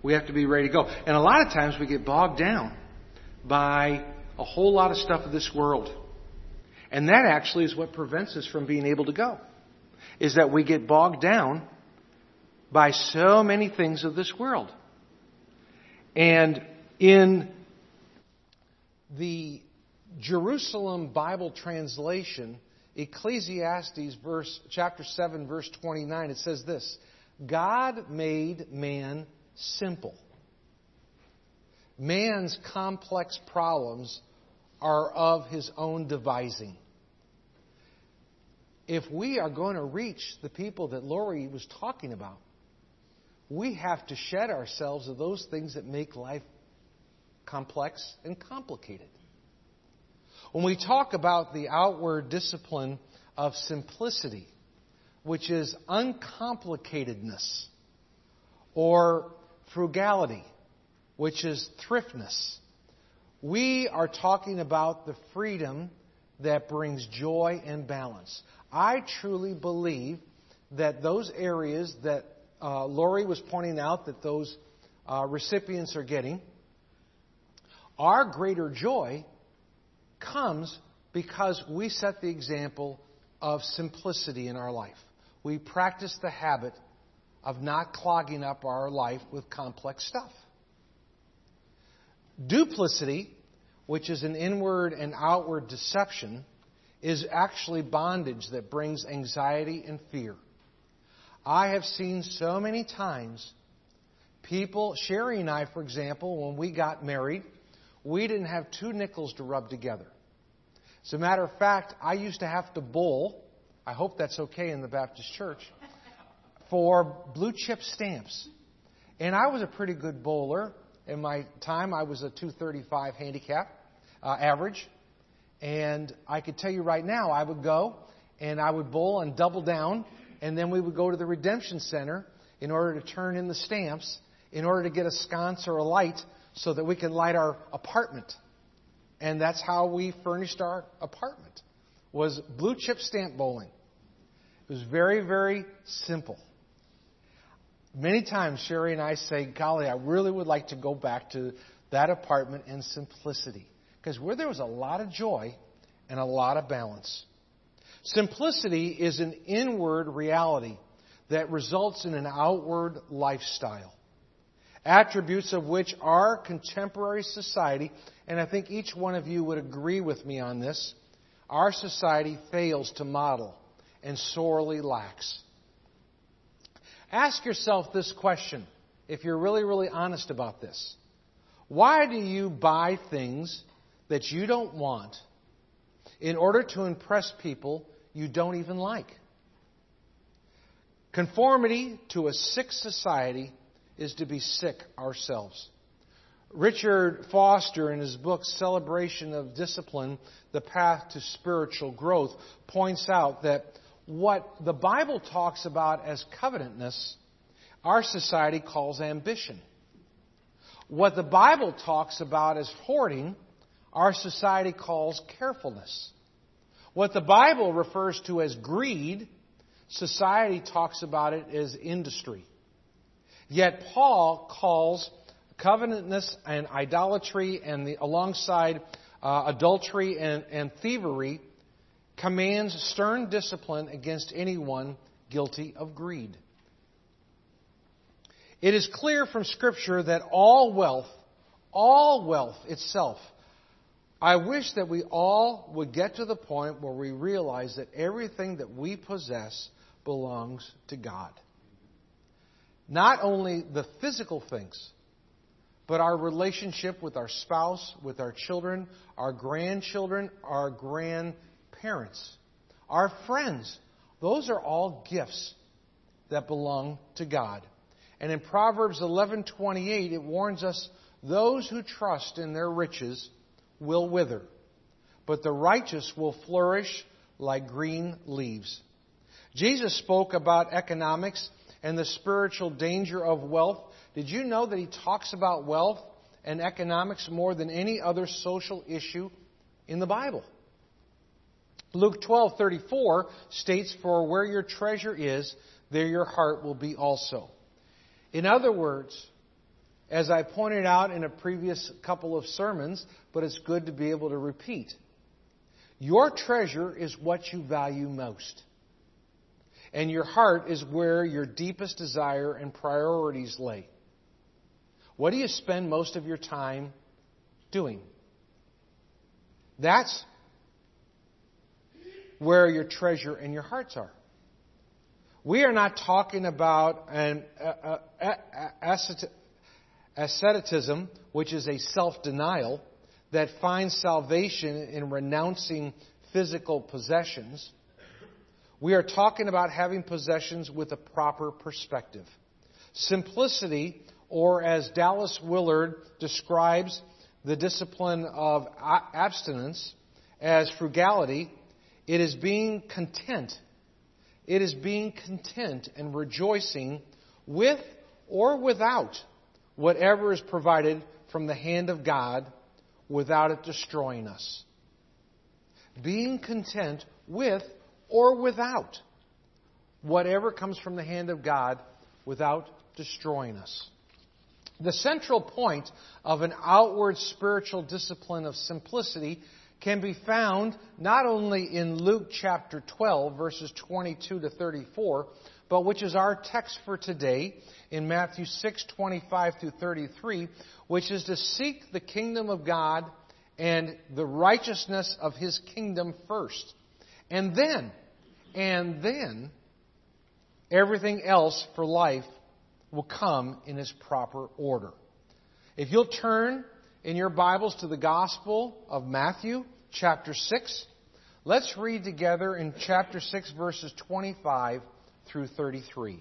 We have to be ready to go. And a lot of times we get bogged down by a whole lot of stuff of this world. And that actually is what prevents us from being able to go. Is that we get bogged down by so many things of this world. And in the Jerusalem Bible translation, Ecclesiastes chapter 7, verse 29, it says this: God made man simple. Man's complex problems are of his own devising. If we are going to reach the people that Lori was talking about, we have to shed ourselves of those things that make life complex and complicated. When we talk about the outward discipline of simplicity, which is uncomplicatedness, or frugality, which is thriftness, we are talking about the freedom that brings joy and balance. I truly believe that those areas that Lori was pointing out that those recipients are getting, our greater joy comes because we set the example of simplicity in our life. We practice the habit of not clogging up our life with complex stuff. Duplicity, which is an inward and outward deception, is actually bondage that brings anxiety and fear. I have seen so many times people, Sherry and I, for example, when we got married, we didn't have 2 nickels to rub together. As a matter of fact, I used to have to bowl, I hope that's okay in the Baptist church, for blue chip stamps. And I was a pretty good bowler. In my time, I was a 235 handicap average. And I could tell you right now, I would go and I would bowl and double down, and then we would go to the Redemption Center in order to turn in the stamps, in order to get a sconce or a light so that we could light our apartment. And that's how we furnished our apartment, was blue chip stamp bowling. It was very, very simple. Many times Sherry and I say, golly, I really would like to go back to that apartment in simplicity. Because where there was a lot of joy and a lot of balance. Simplicity is an inward reality that results in an outward lifestyle. Attributes of which our contemporary society, and I think each one of you would agree with me on this, our society fails to model and sorely lacks. Ask yourself this question, if you're really, really honest about this. Why do you buy things that you don't want in order to impress people you don't even like? Conformity to a sick society is to be sick ourselves. Richard Foster, in his book Celebration of Discipline, The Path to Spiritual Growth, points out that what the Bible talks about as covetousness, our society calls ambition. What the Bible talks about as hoarding, our society calls carefulness. What the Bible refers to as greed, society talks about it as industry. Yet Paul calls covetousness and idolatry and alongside adultery and thievery, commands stern discipline against anyone guilty of greed. It is clear from Scripture that all wealth itself, I wish that we all would get to the point where we realize that everything that we possess belongs to God. Not only the physical things, but our relationship with our spouse, with our children, our grandchildren, our grandparents, our friends. Those are all gifts that belong to God. And in Proverbs 11:28, it warns us, those who trust in their riches will wither, but the righteous will flourish like green leaves. Jesus spoke about economics and the spiritual danger of wealth. Did you know that He talks about wealth and economics more than any other social issue in the Bible? Luke 12:34 states, "For where your treasure is, there your heart will be also." In other words, as I pointed out in a previous couple of sermons, but it's good to be able to repeat. Your treasure is what you value most. And your heart is where your deepest desire and priorities lay. What do you spend most of your time doing? That's where your treasure and your hearts are. We are not talking about an asceticism, which is a self-denial that finds salvation in renouncing physical possessions. We are talking about having possessions with a proper perspective. Simplicity, or as Dallas Willard describes the discipline of abstinence as frugality, it is being content. It is being content and rejoicing with or without whatever is provided from the hand of God without it destroying us. Being content with or without whatever comes from the hand of God without destroying us. The central point of an outward spiritual discipline of simplicity can be found not only in Luke chapter 12, verses 22 to 34, but which is our text for today in Matthew 6, 25 through 33, which is to seek the kingdom of God and the righteousness of His kingdom first. And then, everything else for life will come in its proper order. If you'll turn in your Bibles to the Gospel of Matthew, chapter 6, let's read together in chapter 6, verses 25 through 33.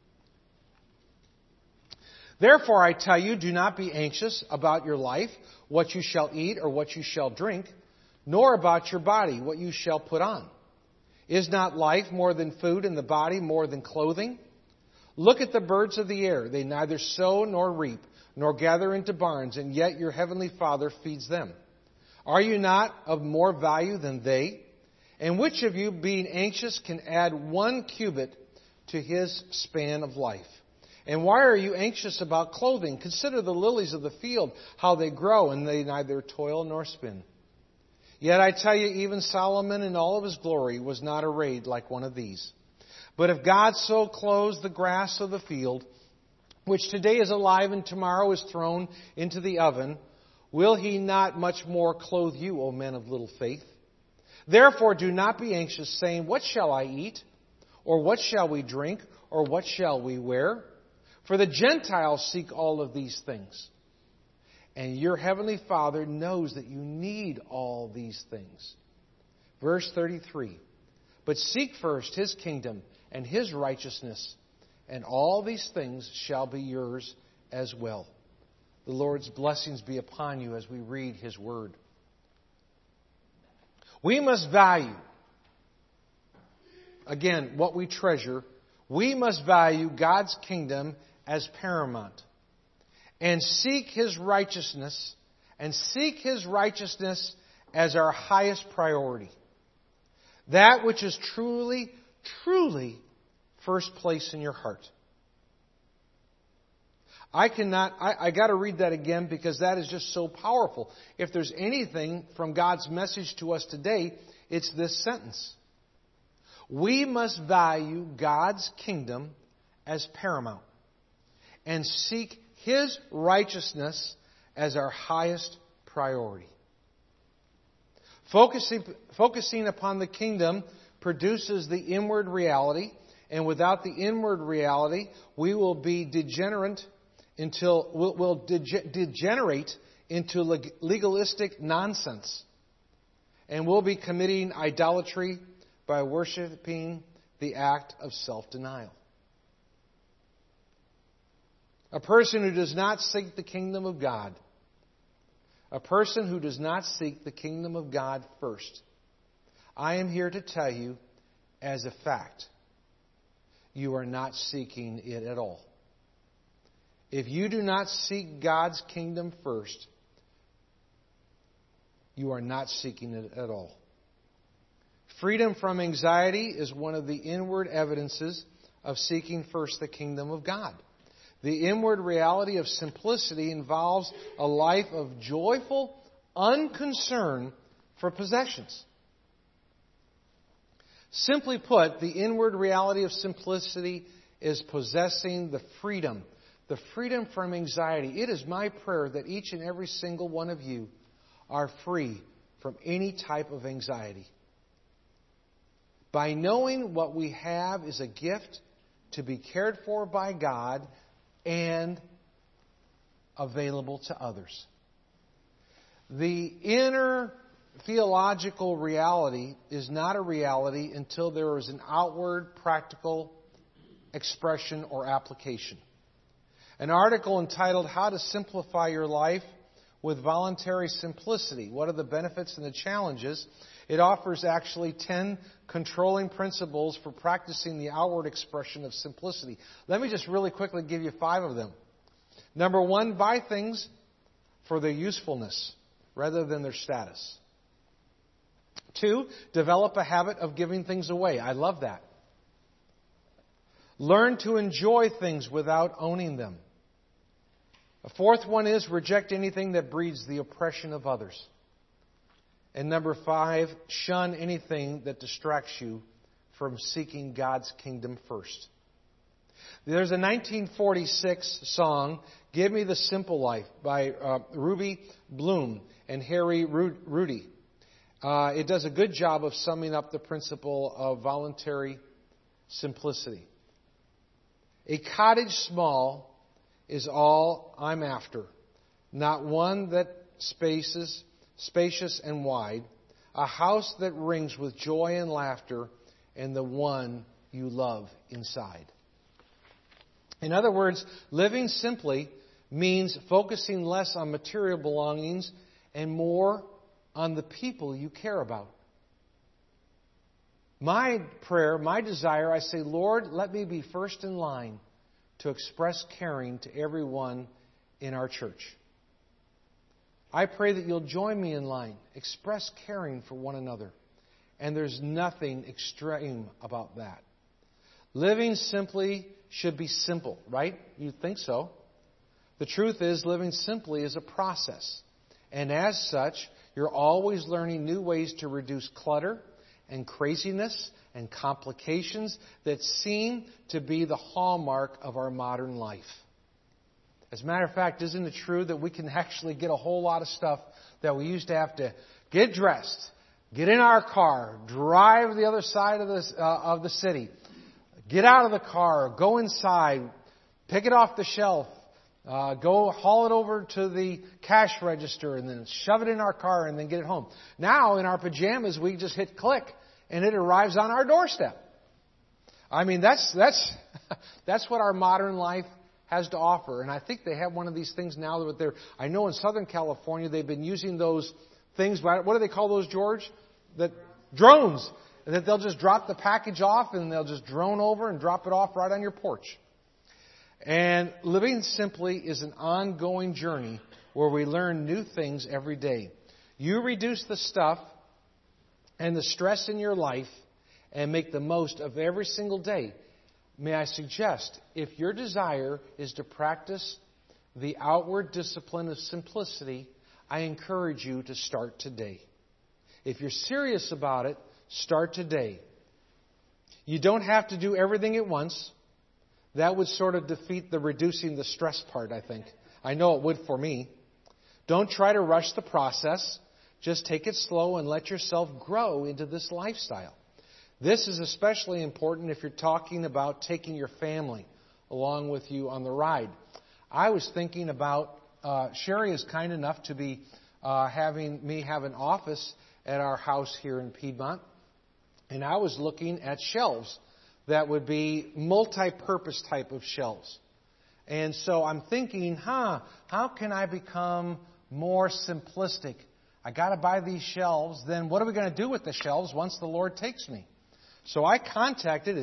Therefore, I tell you, do not be anxious about your life, what you shall eat or what you shall drink, nor about your body, what you shall put on. Is not life more than food, and the body more than clothing? Look at the birds of the air. They neither sow nor reap, nor gather into barns, and yet your heavenly Father feeds them. Are you not of more value than they? And which of you, being anxious, can add 1 cubit to his span of life? And why are you anxious about clothing? Consider the lilies of the field, how they grow, and they neither toil nor spin. Yet I tell you, even Solomon in all of his glory was not arrayed like one of these. But if God so clothes the grass of the field, which today is alive and tomorrow is thrown into the oven, will He not much more clothe you, O men of little faith? Therefore do not be anxious, saying, what shall I eat? Or what shall we drink? Or what shall we wear? For the Gentiles seek all of these things. And your heavenly Father knows that you need all these things. Verse 33. But seek first His kingdom and His righteousness, and all these things shall be yours as well. The Lord's blessings be upon you as we read His Word. We must value, again, what we treasure. We must value God's kingdom as paramount. And seek His righteousness, as our highest priority. That which is truly, truly first place in your heart. I got to read that again because that is just so powerful. If there's anything from God's message to us today, it's this sentence. We must value God's kingdom as paramount and seek His righteousness as our highest priority. Focusing upon the kingdom produces the inward reality, and without the inward reality, we will be degenerate into legalistic nonsense, and we'll be committing idolatry by worshiping the act of self-denial. A person who does not seek the kingdom of God, first, I am here to tell you as a fact, you are not seeking it at all. If you do not seek God's kingdom first, you are not seeking it at all. Freedom from anxiety is one of the inward evidences of seeking first the kingdom of God. The inward reality of simplicity involves a life of joyful unconcern for possessions. Simply put, the inward reality of simplicity is possessing the freedom from anxiety. It is my prayer that each and every single one of you are free from any type of anxiety. By knowing what we have is a gift to be cared for by God and available to others. The inner theological reality is not a reality until there is an outward practical expression or application. An article entitled How to Simplify Your Life with Voluntary Simplicity. What are the benefits and the challenges? It offers actually 10 controlling principles for practicing the outward expression of simplicity. Let me just really quickly give you 5 of them. Number 1, buy things for their usefulness rather than their status. 2, develop a habit of giving things away. I love that. Learn to enjoy things without owning them. A 4th one is reject anything that breeds the oppression of others. And number 5, shun anything that distracts you from seeking God's kingdom first. There's a 1946 song, Give Me the Simple Life, by Ruby Bloom and Harry Rudy. It does a good job of summing up the principle of voluntary simplicity. A cottage small is all I'm after, not one that spacious and wide, a house that rings with joy and laughter, and the one you love inside. In other words, living simply means focusing less on material belongings and more on the people you care about. My prayer, my desire, I say, Lord, let me be first in line to express caring to everyone in our church. I pray that you'll join me in line, express caring for one another. And there's nothing extreme about that. Living simply should be simple, right? You'd think so. The truth is, living simply is a process. And as such, you're always learning new ways to reduce clutter and craziness and complications that seem to be the hallmark of our modern life. As a matter of fact, isn't it true that we can actually get a whole lot of stuff that we used to have to get dressed, get in our car, drive the other side of the city, get out of the car, go inside, pick it off the shelf, go haul it over to the cash register and then shove it in our car and then get it home. Now, in our pajamas, we just hit click and it arrives on our doorstep. I mean, that's what our modern life has to offer. And I think they have one of these things now that they're, I know in Southern California they've been using those things. What do they call those, George? Drones. And that they'll just drop the package off and they'll just drone over and drop it off right on your porch. And living simply is an ongoing journey where we learn new things every day. You reduce the stuff and the stress in your life and make the most of every single day. May I suggest, if your desire is to practice the outward discipline of simplicity, I encourage you to start today. If you're serious about it, start today. You don't have to do everything at once. That would sort of defeat the reducing the stress part, I think. I know it would for me. Don't try to rush the process. Just take it slow and let yourself grow into this lifestyle. This is especially important if you're talking about taking your family along with you on the ride. I was thinking about, Sherry is kind enough to be having me have an office at our house here in Piedmont. And I was looking at shelves that would be multi-purpose type of shelves. And so I'm thinking, how can I become more simplistic? I got to buy these shelves. Then what are we going to do with the shelves once the Lord takes me? So I contacted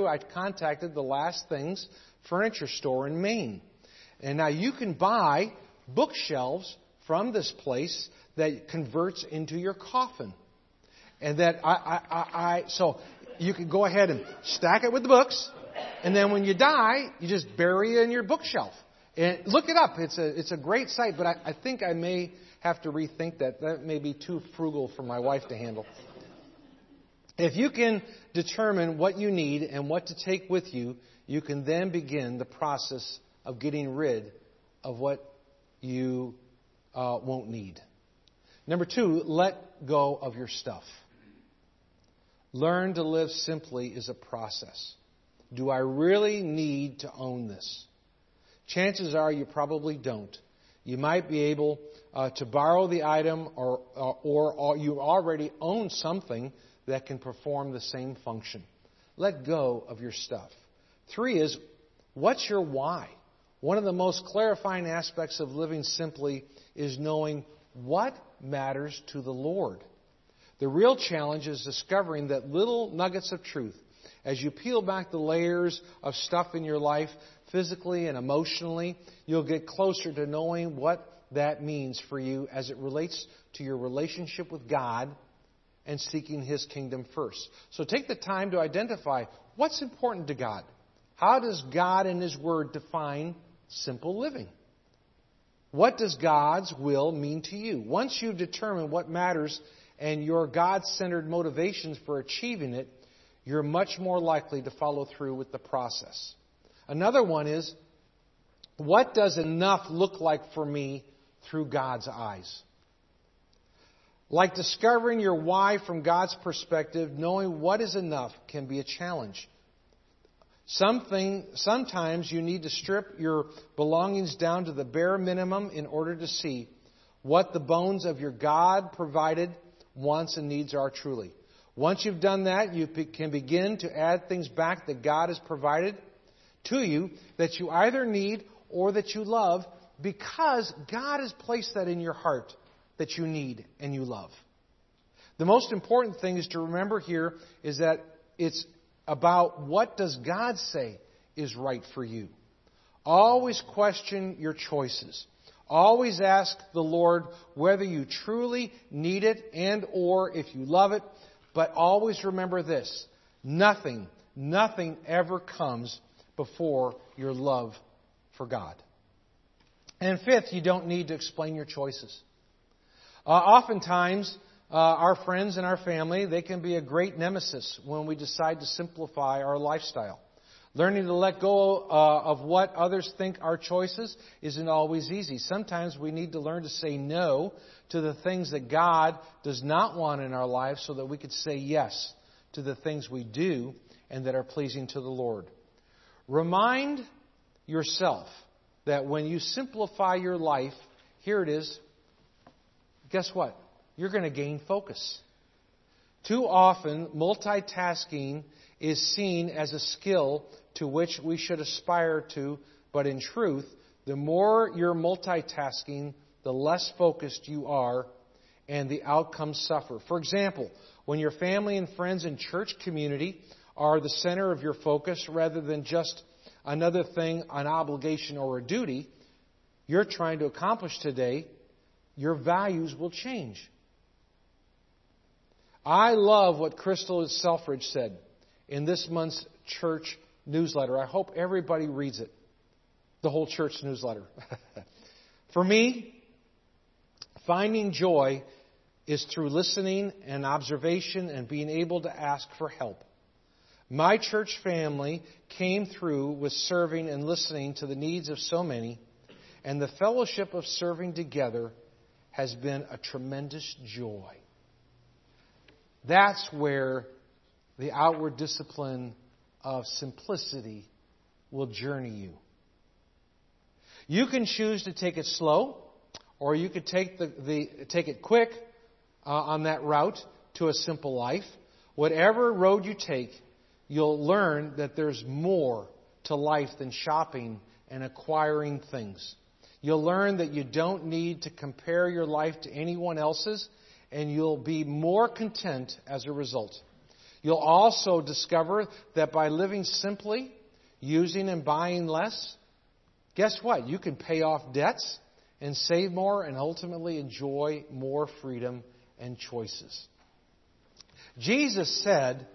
the Last Things furniture store in Maine. And now you can buy bookshelves from this place that converts into your coffin. And that so you can go ahead and stack it with the books. And then when you die, you just bury it in your bookshelf. And look it up. It's a great site, but I think I may have to rethink that. That may be too frugal for my wife to handle. If you can determine what you need and what to take with you, you can then begin the process of getting rid of what you won't need. Number 2, let go of your stuff. Learn to live simply is a process. Do I really need to own this? Chances are you probably don't. You might be able to borrow the item or you already own something that can perform the same function. Let go of your stuff. 3 is, what's your why? One of the most clarifying aspects of living simply is knowing what matters to the Lord. The real challenge is discovering that little nuggets of truth. As you peel back the layers of stuff in your life, physically and emotionally, you'll get closer to knowing what that means for you as it relates to your relationship with God and seeking His kingdom first. So take the time to identify what's important to God. How does God and His Word define simple living? What does God's will mean to you? Once you've determined what matters and your God-centered motivations for achieving it, you're much more likely to follow through with the process. Another one is, what does enough look like for me through God's eyes? Like discovering your why from God's perspective, knowing what is enough can be a challenge. Sometimes you need to strip your belongings down to the bare minimum in order to see what the bones of your God-provided wants and needs are truly. Once you've done that, you can begin to add things back that God has provided to you that you either need or that you love, because God has placed that in your heart that you need and you love. The most important thing is to remember here is that it's about what does God say is right for you. Always question your choices. Always ask the Lord whether you truly need it and or if you love it. But always remember this: nothing ever comes before your love for God. And 5th, you don't need to explain your choices. Oftentimes, our friends and our family, they can be a great nemesis when we decide to simplify our lifestyle. Learning to let go of what others think our choices isn't always easy. Sometimes we need to learn to say no to the things that God does not want in our lives so that we could say yes to the things we do and that are pleasing to the Lord. Remind yourself that when you simplify your life, here it is, guess what? You're going to gain focus. Too often, multitasking is seen as a skill to which we should aspire to, but in truth, the more you're multitasking, the less focused you are, and the outcomes suffer. For example, when your family and friends and church community are the center of your focus rather than just another thing, an obligation or a duty you're trying to accomplish today, your values will change. I love what Crystal Selfridge said in this month's church newsletter. I hope everybody reads it, the whole church newsletter. For me, finding joy is through listening and observation and being able to ask for help. My church family came through with serving and listening to the needs of so many, and the fellowship of serving together has been a tremendous joy. That's where the outward discipline of simplicity will journey you. You can choose to take it slow, or you could take it quick on that route to a simple life. Whatever road you take, you'll learn that there's more to life than shopping and acquiring things. You'll learn that you don't need to compare your life to anyone else's, and you'll be more content as a result. You'll also discover that by living simply, using and buying less, guess what? You can pay off debts and save more and ultimately enjoy more freedom and choices. Jesus said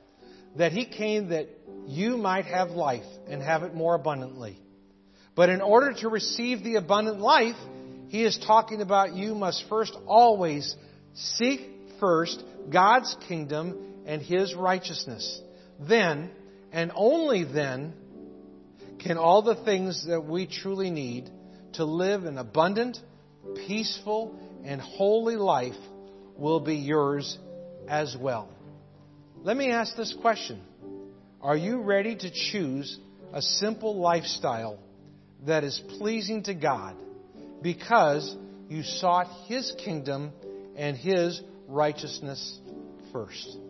that He came that you might have life and have it more abundantly. But in order to receive the abundant life, He is talking about you must first always seek first God's kingdom and His righteousness. Then, and only then, can all the things that we truly need to live an abundant, peaceful, and holy life will be yours as well. Let me ask this question. Are you ready to choose a simple lifestyle that is pleasing to God because you sought His kingdom and His righteousness first?